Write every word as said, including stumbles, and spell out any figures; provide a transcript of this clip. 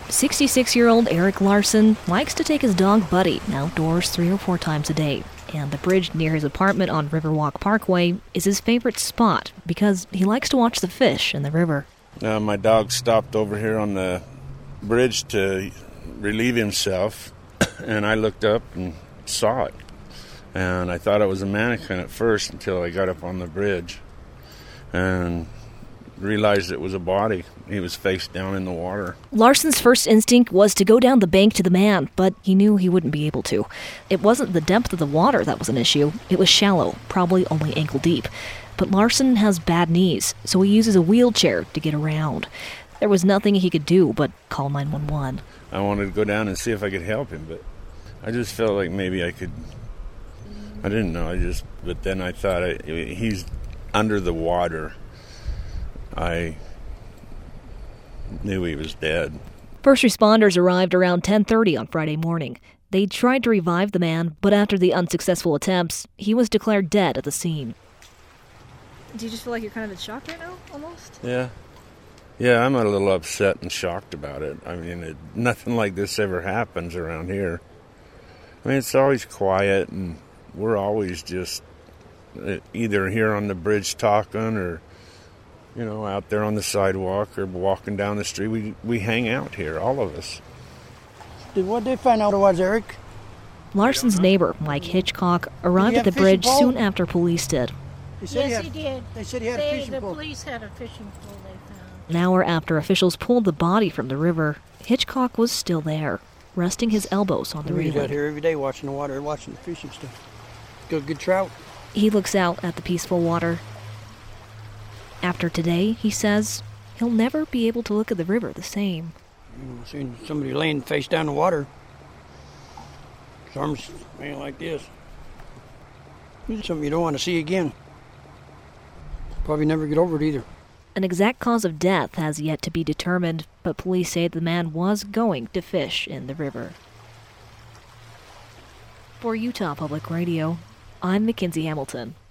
sixty-six-year-old Eric Larson likes to take his dog Buddy outdoors three or four times a day, and the bridge near his apartment on Riverwalk Parkway is his favorite spot because he likes to watch the fish in the river. Uh, my dog stopped over here on the bridge to relieve himself, and I looked up and saw it. And I thought it was a mannequin at first until I got up on the bridge and realized it was a body. He was face down in the water. Larson's first instinct was to go down the bank to the man, but he knew he wouldn't be able to. It wasn't the depth of the water that was an issue. It was shallow, probably only ankle deep. But Larson has bad knees, so he uses a wheelchair to get around. There was nothing he could do but call nine one one. I wanted to go down and see if I could help him, but I just felt like maybe I could. I didn't know. I just, but then I thought I, he's under the water. I knew he was dead. First responders arrived around ten thirty on Friday morning. They tried to revive the man, but after the unsuccessful attempts, he was declared dead at the scene. Do you just feel like you're kind of in shock right now, almost? Yeah. Yeah, I'm a little upset and shocked about it. I mean, it, nothing like this ever happens around here. I mean, it's always quiet, and we're always just either here on the bridge talking or, you know, out there on the sidewalk or walking down the street. We we hang out here, all of us. Did what they find out it was, Eric? Larson's neighbor, Mike Hitchcock, arrived at the bridge soon after police did. He said yes, he, had, he did. They said he had they, a fishing the pole. The police had a fishing pole they found. An hour after officials pulled the body from the river, Hitchcock was still there, resting his elbows on the We railing. out here every day watching the water, watching the fishing stuff. Good, good trout. He looks out at the peaceful water. After today, he says, he'll never be able to look at the river the same. You know, seeing somebody laying face down in the water, his arms laying like this. It's something you don't want to see again. Probably never get over it either. An exact cause of death has yet to be determined, but police say the man was going to fish in the river. For Utah Public Radio, I'm Mackenzie Hamilton.